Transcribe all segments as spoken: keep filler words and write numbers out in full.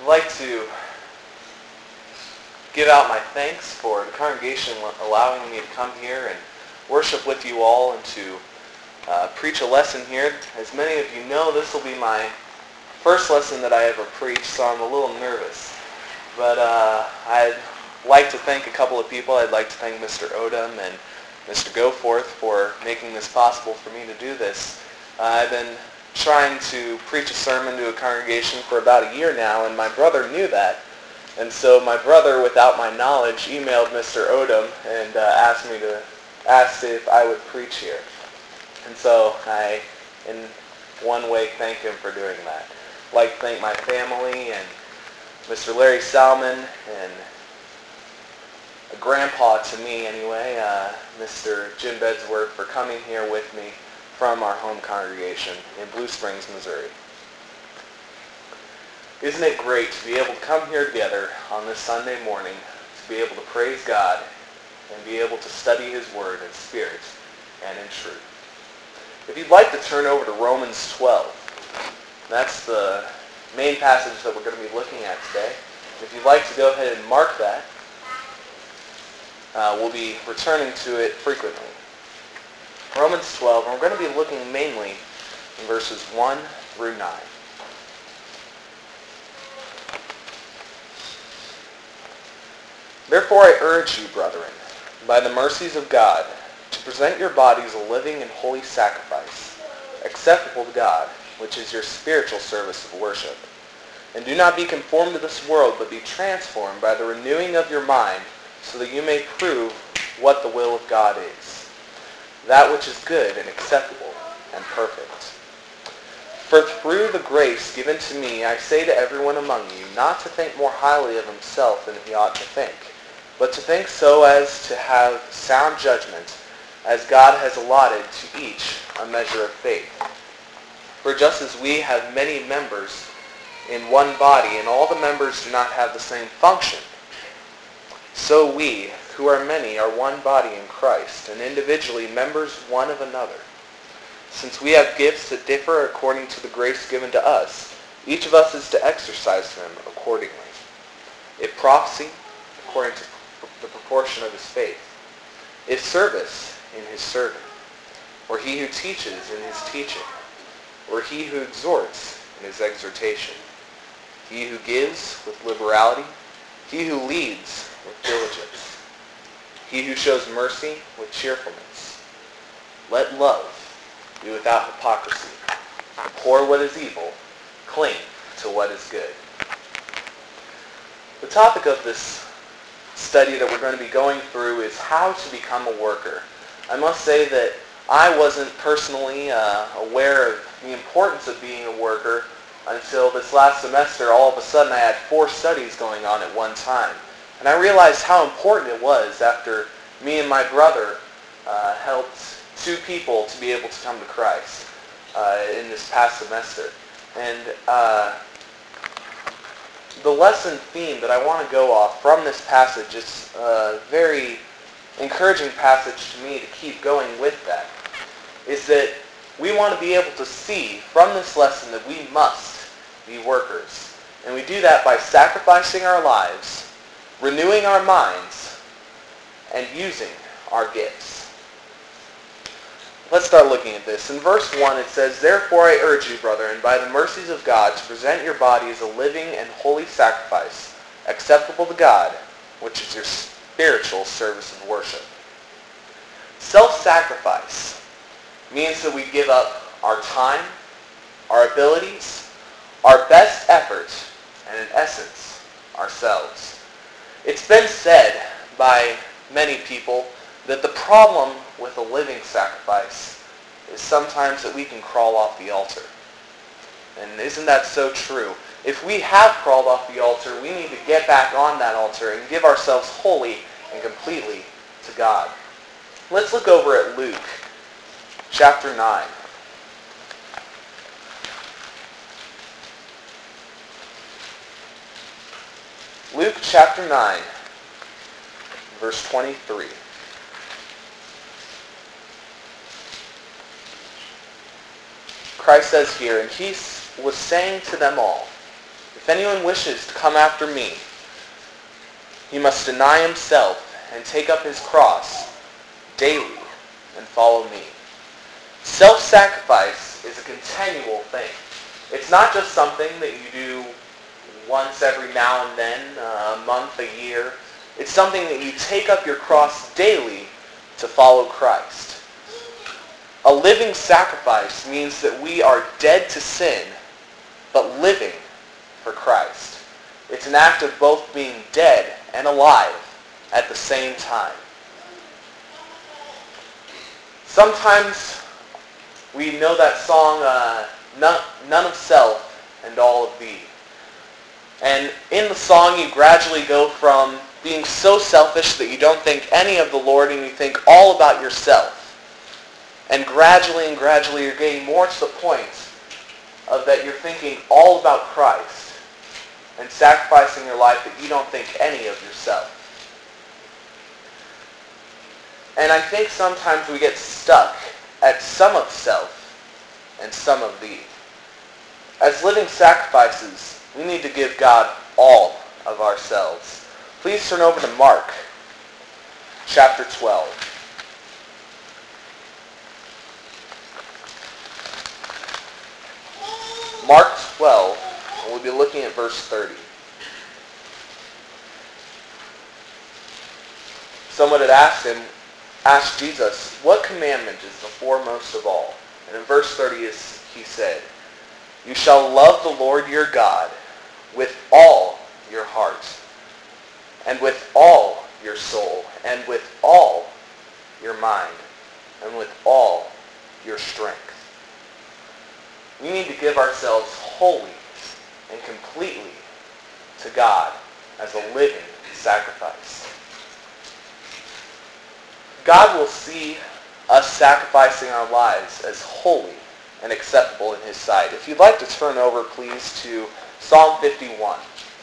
I'd like to give out my thanks for the congregation allowing me to come here and worship with you all and to uh, preach a lesson here. As many of you know, this will be my first lesson that I ever preached, so I'm a little nervous. But uh, I'd like to thank a couple of people. I'd like to thank Mister Odom and Mister Goforth for making this possible for me to do this. Uh, I've been trying to preach a sermon to a congregation for about a year now, and my brother knew that. And so my brother, without my knowledge, emailed Mister Odom and uh, asked me to ask if I would preach here. And so I, in one way, thank him for doing that. I'd like to thank my family and Mister Larry Salmon and a grandpa to me anyway, uh, Mister Jim Bedsworth, for coming here with me from our home congregation in Blue Springs, Missouri. Isn't it great to be able to come here together on this Sunday morning, to be able to praise God and be able to study His Word in spirit and in truth? If you'd like to turn over to Romans twelve, that's the main passage that we're going to be looking at today. If you'd like to go ahead and mark that, uh, we'll be returning to it frequently. Romans twelve, and we're going to be looking mainly in verses one through nine. Therefore I urge you, brethren, by the mercies of God, to present your bodies a living and holy sacrifice, acceptable to God, which is your spiritual service of worship. And do not be conformed to this world, but be transformed by the renewing of your mind, so that you may prove what the will of God is, that which is good and acceptable and perfect. For through the grace given to me, I say to everyone among you, not to think more highly of himself than he ought to think, but to think so as to have sound judgment, as God has allotted to each a measure of faith. For just as we have many members in one body, and all the members do not have the same function, so we, who are many, are one body in Christ, and individually members one of another. Since we have gifts that differ according to the grace given to us, each of us is to exercise them accordingly. If prophecy, according to the proportion of his faith. If service, in his serving. Or he who teaches, in his teaching. Or he who exhorts, in his exhortation. He who gives, with liberality. He who leads, with diligence. He who shows mercy, with cheerfulness. Let love be without hypocrisy. Abhor what is evil. Cling to what is good. The topic of this study that we're going to be going through is how to become a worker. I must say that I wasn't personally uh, aware of the importance of being a worker until this last semester. All of a sudden I had four studies going on at one time. And I realized how important it was after me and my brother uh, helped two people to be able to come to Christ uh, in this past semester. And uh, the lesson theme that I want to go off from this passage is a very encouraging passage to me to keep going with that, is that we want to be able to see from this lesson that we must be workers. And we do that by sacrificing our lives, renewing our minds, and using our gifts. Let's start looking at this. In verse one it says, Therefore I urge you, brethren, by the mercies of God, to present your bodies a living and holy sacrifice, acceptable to God, which is your spiritual service of worship. Self-sacrifice means that we give up our time, our abilities, our best effort, and in essence, ourselves. It's been said by many people that the problem with a living sacrifice is sometimes that we can crawl off the altar. And isn't that so true? If we have crawled off the altar, we need to get back on that altar and give ourselves wholly and completely to God. Let's look over at Luke chapter nine. Luke chapter nine, verse twenty-three. Christ says here, and he was saying to them all, If anyone wishes to come after me, he must deny himself and take up his cross daily and follow me. Self-sacrifice is a continual thing. It's not just something that you do once every now and then, uh, a month, a year. It's something that you take up your cross daily to follow Christ. A living sacrifice means that we are dead to sin, but living for Christ. It's an act of both being dead and alive at the same time. Sometimes we know that song, uh, none, none of self and all of thee. And in the song you gradually go from being so selfish that you don't think any of the Lord and you think all about yourself. And gradually and gradually you're getting more to the point of that you're thinking all about Christ and sacrificing your life that you don't think any of yourself. And I think sometimes we get stuck at some of self and some of thee. As living sacrifices, we need to give God all of ourselves. Please turn over to Mark chapter twelve. Mark twelve, and we'll be looking at verse thirty. Someone had asked him, asked Jesus, what commandment is the foremost of all? And in verse thirty is, he said, you shall love the Lord your God with all your heart, and with all your soul, and with all your mind, and with all your strength. We need to give ourselves wholly and completely to God as a living sacrifice. God will see us sacrificing our lives as holy and acceptable in his sight. If you'd like to turn over, please, to Psalm fifty-one.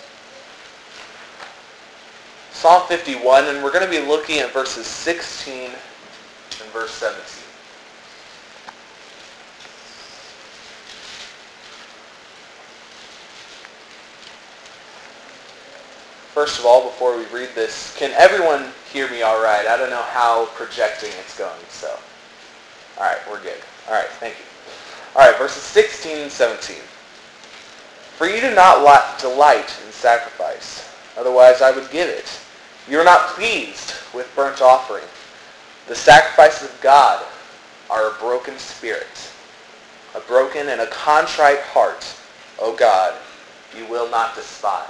Psalm fifty-one, and we're going to be looking at verses sixteen and verse seventeen. First of all, before we read this, can everyone hear me all right? I don't know how projecting it's going, so. All right, we're good. All right, thank you. All right, verses sixteen and seventeen. For you do not delight in sacrifice, otherwise I would give it. You are not pleased with burnt offering. The sacrifices of God are a broken spirit, a broken and a contrite heart, O God, you will not despise.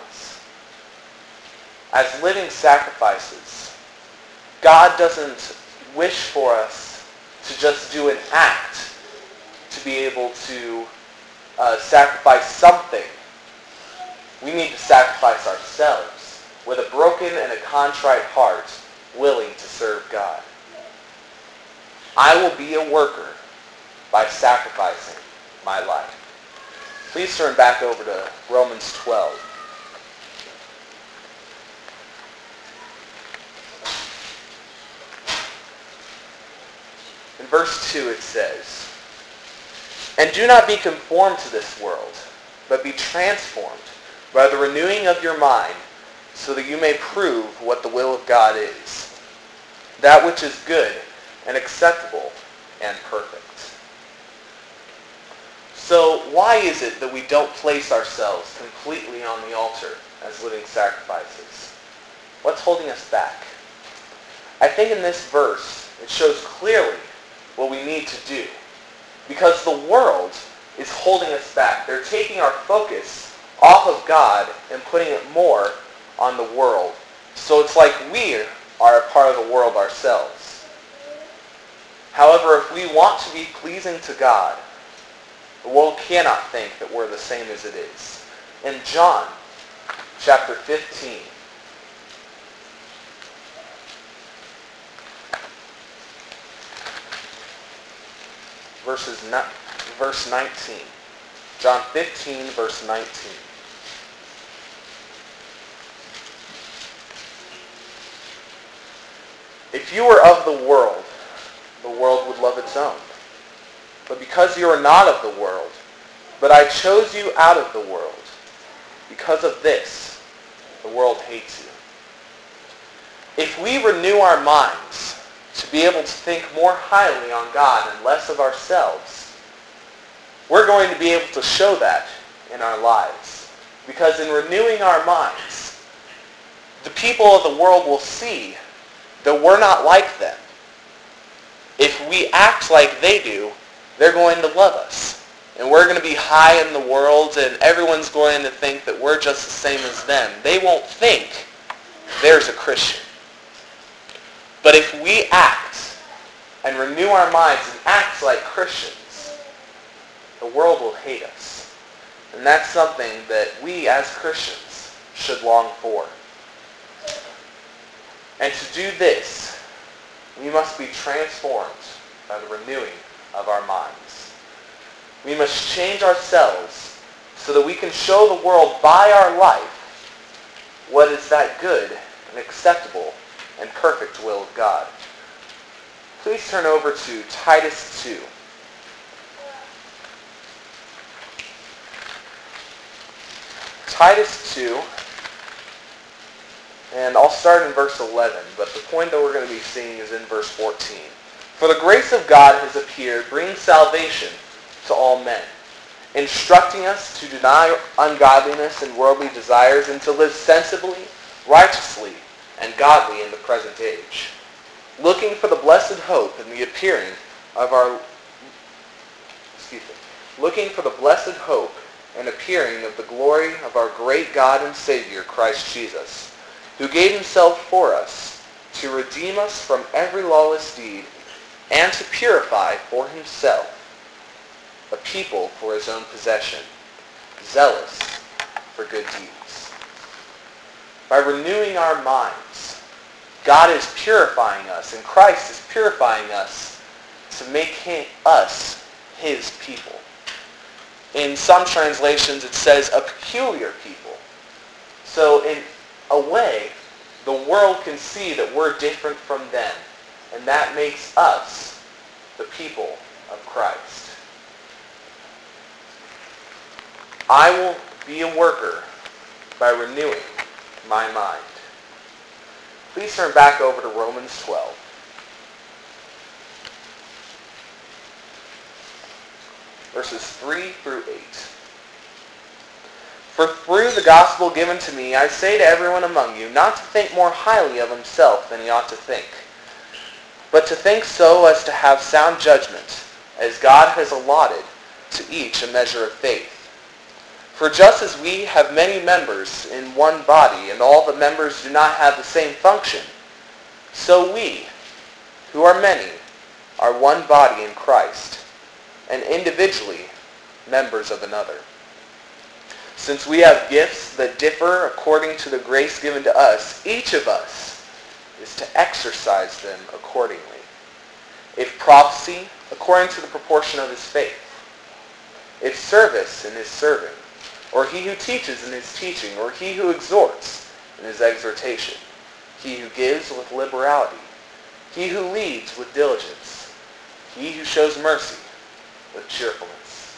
As living sacrifices, God doesn't wish for us to just do an act to be able to uh, sacrifice something. We need to sacrifice ourselves with a broken and a contrite heart, willing to serve God. I will be a worker by sacrificing my life. Please turn back over to Romans twelve. In verse two it says, and do not be conformed to this world, but be transformed by the renewing of your mind, so that you may prove what the will of God is, that which is good and acceptable and perfect. So why is it that we don't place ourselves completely on the altar as living sacrifices? What's holding us back? I think in this verse it shows clearly what we need to do. Because the world is holding us back. They're taking our focus off of God and putting it more on the world. So it's like we are a part of the world ourselves. However, if we want to be pleasing to God, the world cannot think that we're the same as it is. In John chapter fifteen, verses verse nineteen. John fifteen, verse nineteen. If you were of the world, the world would love its own. But because you are not of the world, but I chose you out of the world, Because of this, the world hates you. If we renew our minds to be able to think more highly on God and less of ourselves, we're going to be able to show that in our lives. Because in renewing our minds, the people of the world will see that we're not like them. If we act like they do, they're going to love us. And we're going to be high in the world, and everyone's going to think that we're just the same as them. They won't think there's a Christian. But if we act and renew our minds and act like Christians, the world will hate us. And that's something that we as Christians should long for. And to do this, we must be transformed by the renewing of our minds. We must change ourselves so that we can show the world by our life what is that good and acceptable and perfect will of God. Please turn over to Titus two. Titus two, and I'll start in verse eleven, but the point that we're going to be seeing is in verse fourteen. For the grace of God has appeared, bringing salvation to all men, instructing us to deny ungodliness and worldly desires and to live sensibly, righteously, and godly in the present age, looking for the blessed hope and the appearing of our excuse me, looking for the blessed hope and appearing of the glory of our great God and Savior, Christ Jesus, who gave himself for us to redeem us from every lawless deed and to purify for himself a people for his own possession, zealous for good deeds. By renewing our minds, God is purifying us, and Christ is purifying us to make him, us his people. In some translations it says a peculiar people. So in a way, the world can see that we're different from them, and that makes us the people of Christ. I will be a worker by renewing my mind. Please turn back over to Romans twelve. Verses three through eight. For through the gospel given to me, I say to everyone among you, not to think more highly of himself than he ought to think, but to think so as to have sound judgment, as God has allotted to each a measure of faith. For just as we have many members in one body, and all the members do not have the same function, so we, who are many, are one body in Christ, and individually members of another. Since we have gifts that differ according to the grace given to us, each of us is to exercise them accordingly. If prophecy, according to the proportion of his faith. If service, in his serving. Or he who teaches in his teaching, or he who exhorts in his exhortation, he who gives with liberality, he who leads with diligence, he who shows mercy with cheerfulness.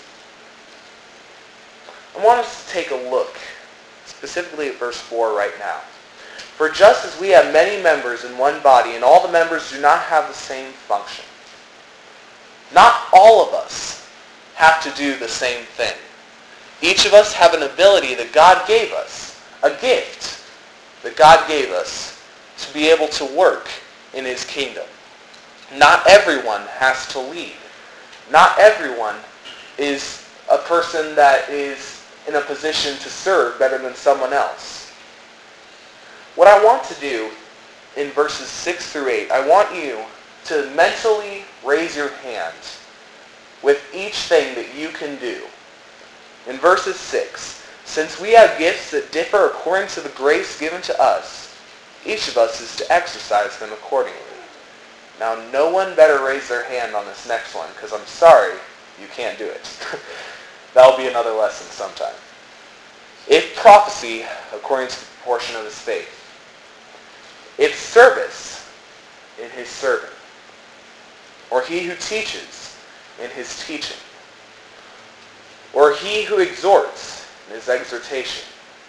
I want us to take a look specifically at verse four right now. For just as we have many members in one body, and all the members do not have the same function, not all of us have to do the same thing. Each of us have an ability that God gave us, a gift that God gave us to be able to work in his kingdom. Not everyone has to lead. Not everyone is a person that is in a position to serve better than someone else. What I want to do in verses six through eight, I want you to mentally raise your hand with each thing that you can do. In verses six, since we have gifts that differ according to the grace given to us, each of us is to exercise them accordingly. Now, no one better raise their hand on this next one, because I'm sorry, you can't do it. That'll be another lesson sometime. If prophecy, according to the proportion of his faith. If service, in his serving. Or he who teaches, in his teaching. Or he who exhorts, in his exhortation.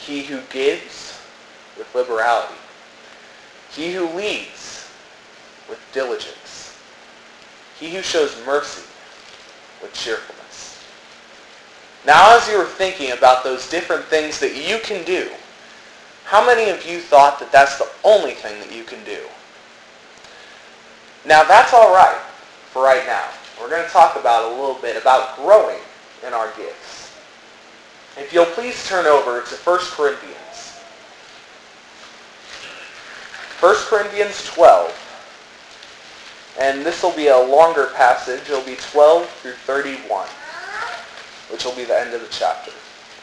he who gives with liberality, he who leads with diligence, he who shows mercy with cheerfulness. Now, as you were thinking about those different things that you can do, how many of you thought that that's the only thing that you can do? Now, that's all right for right now. We're going to talk about a little bit about growing in our gifts. If you'll please turn over to First Corinthians. First Corinthians twelve. And this will be a longer passage. It'll be twelve through thirty-one, which will be the end of the chapter.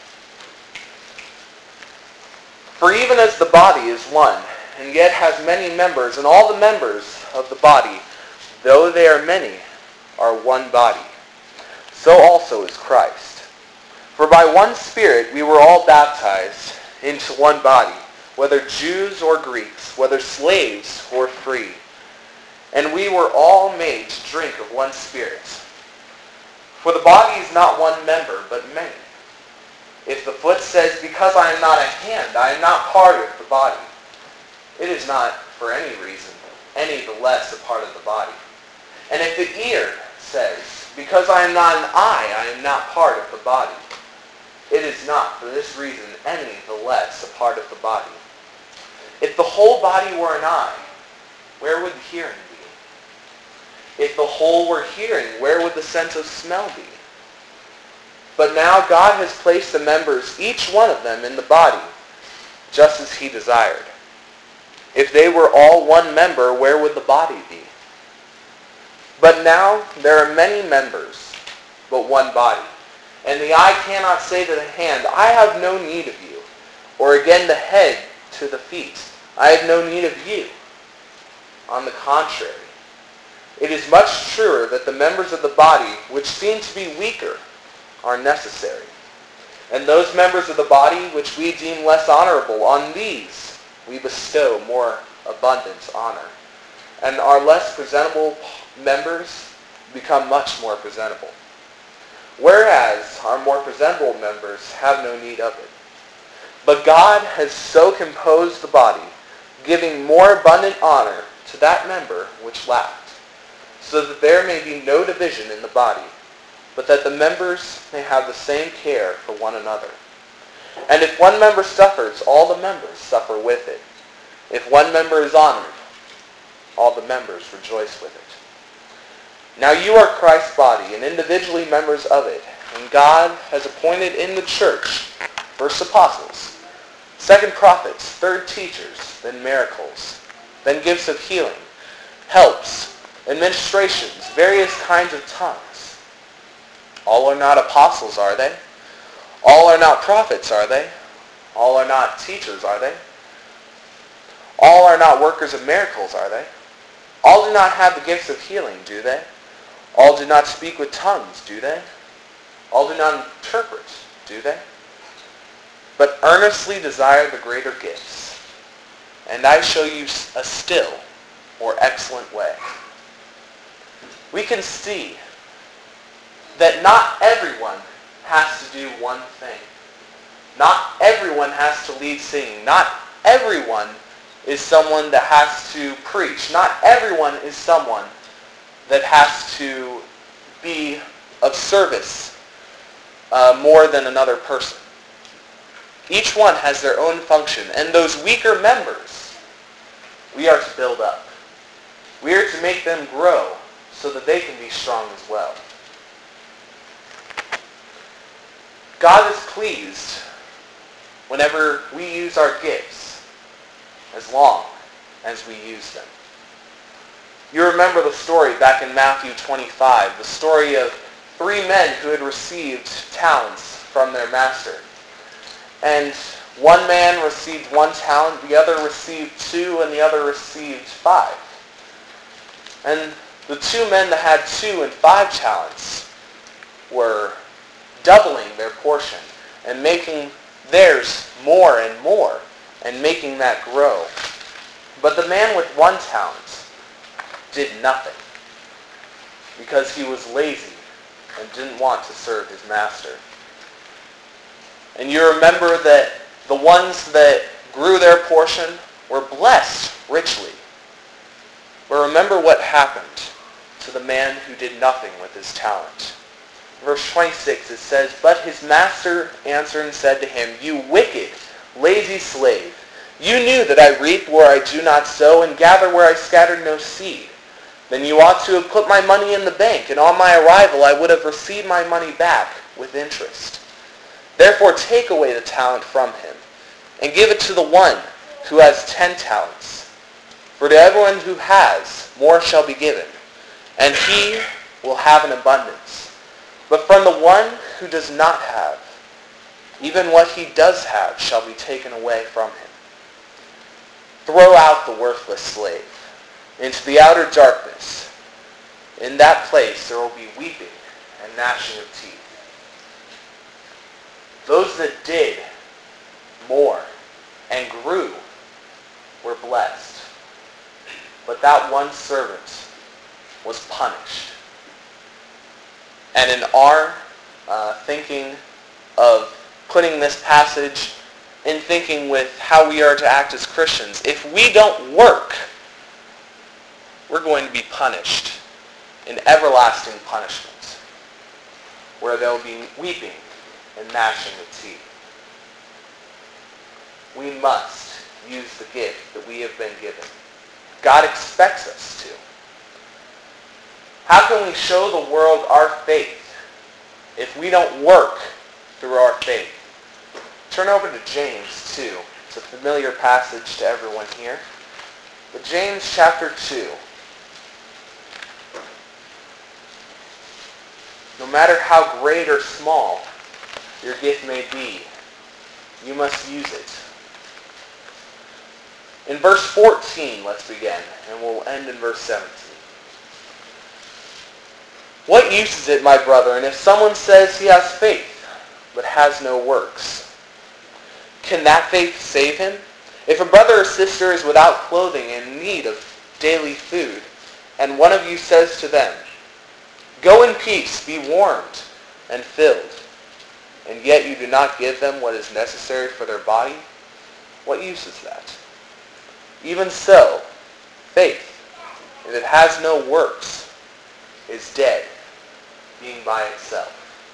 For even as the body is one, and yet has many members, and all the members of the body, though they are many, are one body, so also is Christ. For by one Spirit we were all baptized into one body, whether Jews or Greeks, whether slaves or free, and we were all made to drink of one Spirit. For the body is not one member, but many. If the foot says, because I am not a hand, I am not part of the body, it is not for any reason any the less a part of the body. And if the ear says, because I am not an eye, I am not part of the body, it is not for this reason any the less a part of the body. If the whole body were an eye, where would the hearing be? If the whole were hearing, where would the sense of smell be? But now God has placed the members, each one of them, in the body, just as he desired. If they were all one member, where would the body be? But now there are many members, but one body. And the eye cannot say to the hand, I have no need of you. Or again the head to the feet, I have no need of you. On the contrary, it is much truer that the members of the body, which seem to be weaker, are necessary. And those members of the body which we deem less honorable, on these we bestow more abundant honor. And our less presentable members become much more presentable. Whereas our more presentable members have no need of it. But God has so composed the body, giving more abundant honor to that member which lacked, so that there may be no division in the body, but that the members may have the same care for one another. And if one member suffers, all the members suffer with it. If one member is honored, all the members rejoice with it. Now you are Christ's body, and individually members of it, and God has appointed in the church first apostles, second prophets, third teachers, then miracles, then gifts of healing, helps, administrations, various kinds of tongues. All are not apostles, are they? All are not prophets, are they? All are not teachers, are they? All are not workers of miracles, are they? All do not have the gifts of healing, do they? All do not speak with tongues, do they? All do not interpret, do they? But earnestly desire the greater gifts, and I show you a still more excellent way. We can see that not everyone has to do one thing. Not everyone has to lead singing. Not everyone is someone that has to preach. Not everyone is someone that has to be of service uh, more than another person. Each one has their own function, and those weaker members, we are to build up. We are to make them grow so that they can be strong as well. God is pleased whenever we use our gifts, as long as we use them. You remember the story back in Matthew twenty-five, the story of three men who had received talents from their master. And one man received one talent, the other received two, and the other received five. And the two men that had two and five talents were doubling their portion and making theirs more and more and making that grow. But the man with one talent did nothing because he was lazy and didn't want to serve his master. And you remember that The ones that grew their portion were blessed richly. But remember what happened to the man who did nothing with his talent. Verse twenty-six, it says, "But his master answered and said to him, You wicked, lazy slave, you knew that I reap where I do not sow and gather where I scattered no seed. Then you ought to have put my money in the bank, and on my arrival I would have received my money back with interest. Therefore take away the talent from him, and give it to the one who has ten talents. For to everyone who has, more shall be given, and he will have an abundance. But from the one who does not have, even what he does have shall be taken away from him. Throw out the worthless slave into the outer darkness. In that place there will be weeping and gnashing of teeth. Those that did more and grew were blessed, but that one servant was punished." And in our uh, thinking of putting this passage in thinking with how we are to act as Christians, if we don't work, we're going to be punished in everlasting punishment, where there will be weeping and gnashing of teeth. We must use the gift that we have been given. God expects us to. How can we show the world our faith if we don't work through our faith? Turn over to James two. It's a familiar passage to everyone here. But James chapter two. No matter how great or small your gift may be, you must use it. In verse fourteen, let's begin, and we'll end in verse seventeen. "What use is it, my brethren, if someone says he has faith, but has no works? Can that faith save him? If a brother or sister is without clothing and in need of daily food, and one of you says to them, Go in peace, be warmed and filled, and yet you do not give them what is necessary for their body, what use is that? Even so, faith, if it has no works, is dead, being by itself."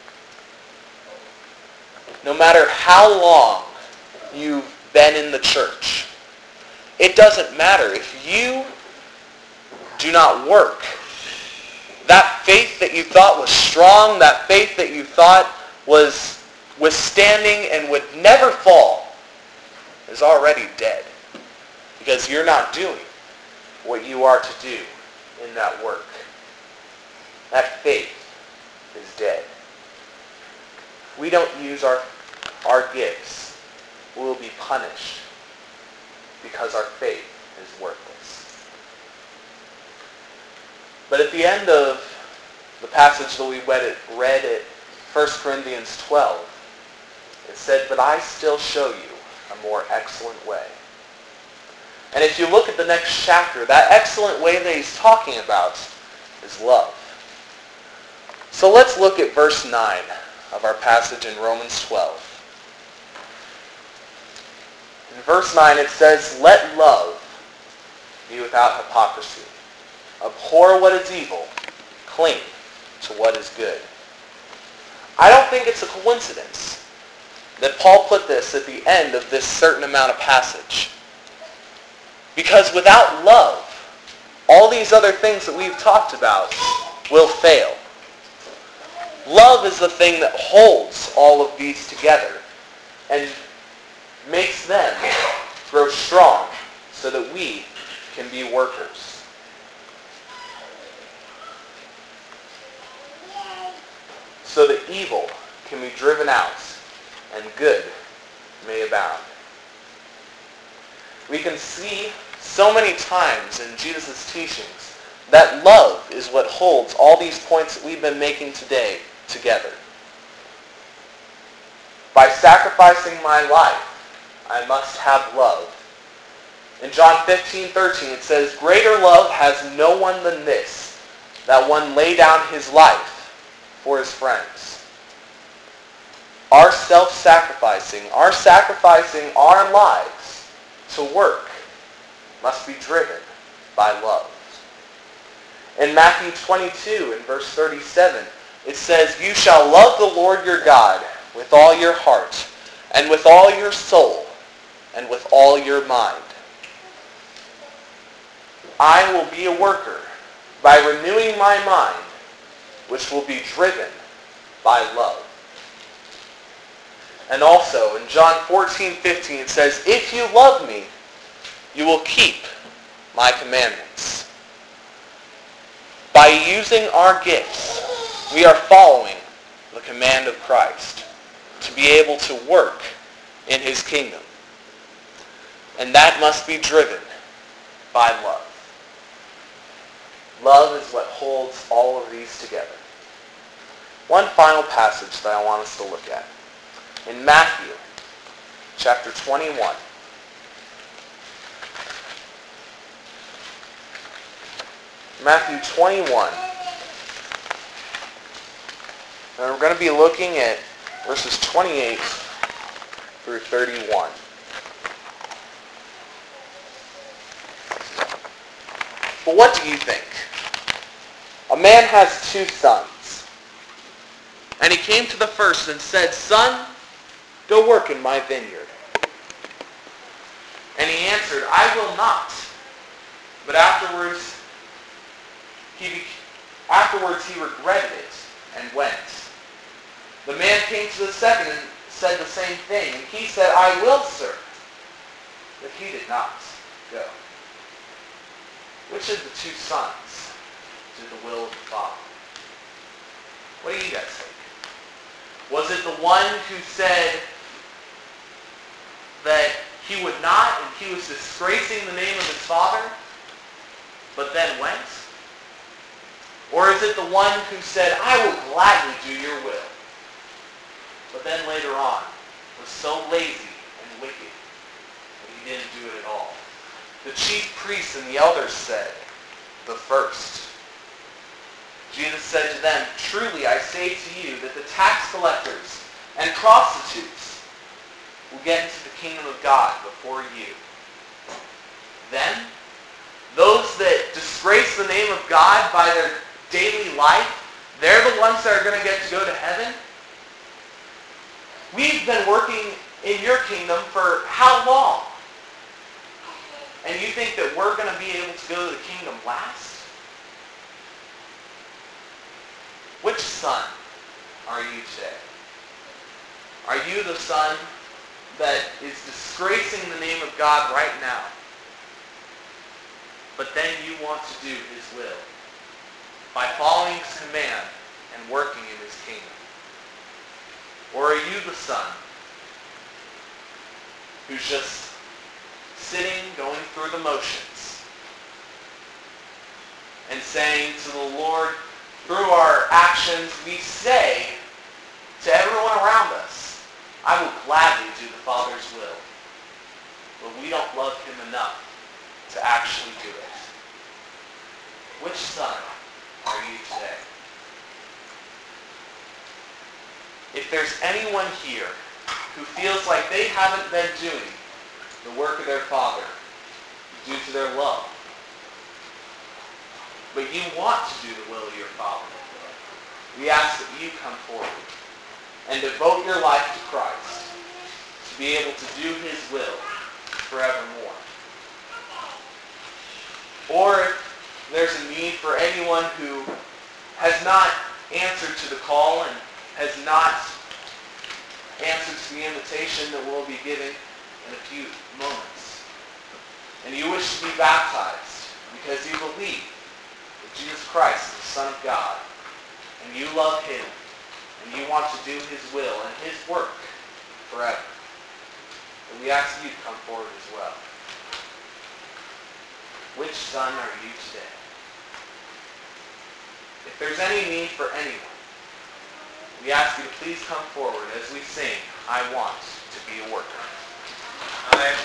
No matter how long you've been in the church, it doesn't matter. If you do not work, that faith that you thought was strong, that faith that you thought was withstanding and would never fall, is already dead. Because you're not doing what you are to do in that work. That faith is dead. If we don't use our, our gifts, we will be punished because our faith is worthless. But at the end of the passage that we read at First Corinthians twelve, it said, "But I still show you a more excellent way." And if you look at the next chapter, that excellent way that he's talking about is love. So let's look at verse nine of our passage in Romans twelve. In verse nine it says, "Let love be without hypocrisy. Abhor what is evil. Cling to what is good." I don't think it's a coincidence that Paul put this at the end of this certain amount of passage. Because without love, all these other things that we've talked about will fail. Love is the thing that holds all of these together and makes them grow strong so that we can be workers. So that evil can be driven out and good may abound. We can see so many times in Jesus' teachings that love is what holds all these points that we've been making today together. By sacrificing my life, I must have love. In John fifteen thirteen it says, "Greater love has no one than this, that one lay down his life for his friends." our self-sacrificing, our sacrificing our lives to work must be driven by love. In Matthew twenty-two, in verse thirty-seven, it says, "You shall love the Lord your God with all your heart, and with all your soul, and with all your mind." I will be a worker by renewing my mind, which will be driven by love. And also in John fourteen fifteen it says, "If you love me, you will keep my commandments." By using our gifts, we are following the command of Christ to be able to work in his kingdom. And that must be driven by love. Love is what holds all of these together. One final passage that I want us to look at. In Matthew chapter twenty-one. Matthew twenty-one. And we're going to be looking at verses twenty-eight through thirty-one. But what do you think? A man has two sons. And he came to the first and said, "Son, go work in my vineyard." And he answered, "I will not." But afterwards, he afterwards he regretted it and went. The man came to the second and said the same thing. And he said, "I will, sir." But he did not go. Which of the two sons did the will of the Father? What do you guys think? Was it the one who said that he would not and he was disgracing the name of his father, but then went? Or is it the one who said, "I will gladly do your will," but then later on was so lazy and wicked that he didn't do it at all? The chief priests and the elders said, "The first." Jesus said to them, "Truly I say to you that the tax collectors and prostitutes will get into the kingdom of God before you. Then, those that disgrace the name of God by their daily life, they're the ones that are going to get to go to heaven? We've been working in your kingdom for how long? And you think that we're going to be able to go to the kingdom last?" Which son are you today? Are you the son that is disgracing the name of God right now, but then you want to do his will by following his command and working in his kingdom? Or are you the son who's just sitting, going through the motions, and saying to the Lord, through our actions, we say to everyone around us, "I will gladly do the Father's will," but we don't love him enough to actually do it? Which son are you today? If there's anyone here who feels like they haven't been doing the work of their Father due to their love, but you want to do the will of your Father, we ask that you come forward and devote your life to Christ to be able to do his will forevermore. Or if there's a need for anyone who has not answered to the call and has not answered to the invitation that we'll be giving in a few moments, and you wish to be baptized because you believe Jesus Christ is the Son of God, and you love him, and you want to do his will and his work forever, and we ask you to come forward as well. Which son are you today? If there's any need for anyone, we ask you to please come forward as we sing, "I Want to Be a Worker." I